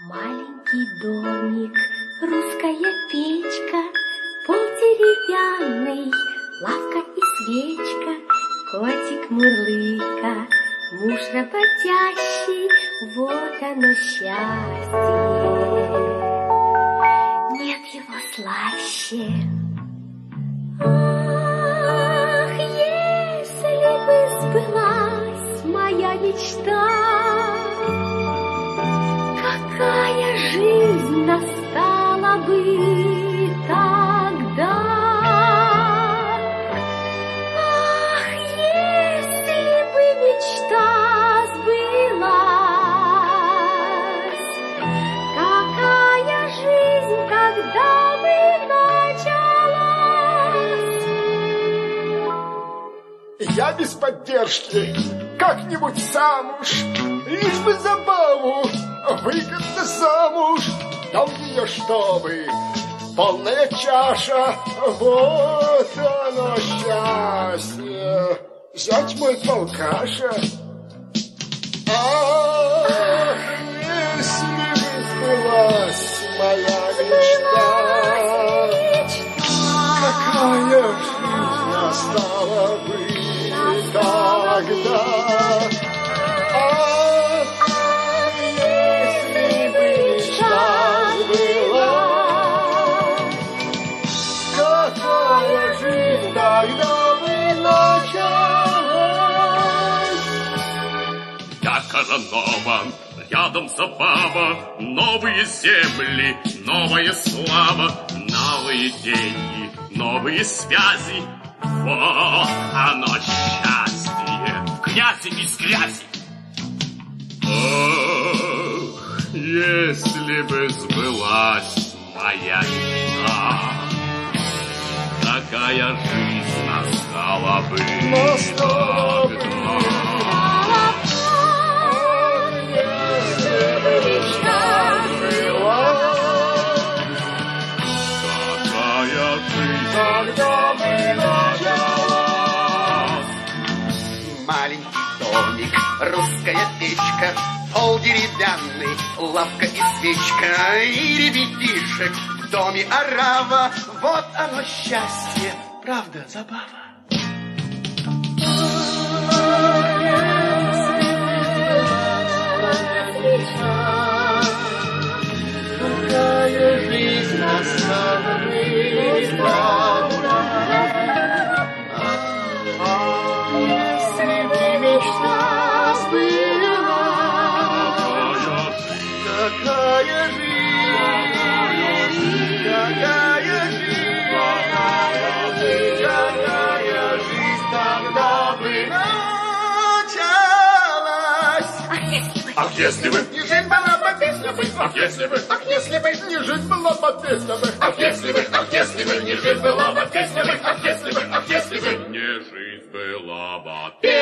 Маленький домик, русская печка, пол деревянный, лавка и свечка, котик мурлыка, муж работящий, вот оно счастье. Нет его слаще. Ах, если бы сбылась моя мечта, какая жизнь настала бы тогда? Ах, если бы мечта сбылась, какая жизнь тогда бы началась? Я без поддержки, как-нибудь сам уж, лишь бы забаву, выгодно замуж, дал ее, чтобы полная чаша, вот оно счастье. Зять мой полкаша. Ах, если бы сбылась моя мечта, какая жизнь настала бы тогда? Я Коронова, рядом забава, новые земли, новая слава, новые деньги, новые связи. Вот оно счастье, князи из грязи. Ах, если бы сбылась моя мечта, какая жизнь настала бы тогда? Маленький домик, русская печка, пол деревянный, лавка и свечка, и ребятишек в доме орава. Вот оно счастье, правда, забава. Какая жизнь настала бы тогда? Если бы мечта сбылась, какая жизнь, какая жизнь тогда бы началась. Ах, если бы Не жизнь была бы песня бы, ах, если бы ах, если бы не жизнь была бы песня бы, ах, если бы не жизнь была бы песня бы, ах, если бы не жизнь была бы песня.